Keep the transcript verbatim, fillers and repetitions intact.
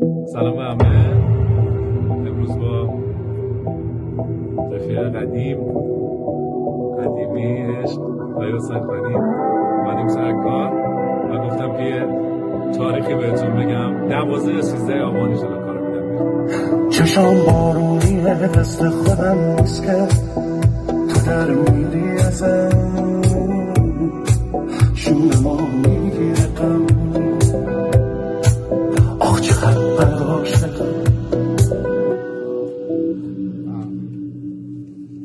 سلام به همه. امروز با رفیق قدیم قدیمی عشق آقای حسین خانی اومدیم سر کار و گفتم که یه تاریخی بهتون بگم. دوازده سیزده آبان ان شاءالله کارو میدم. چشام بارونیه دست خودم نیست که تو در میری ازم شونه ما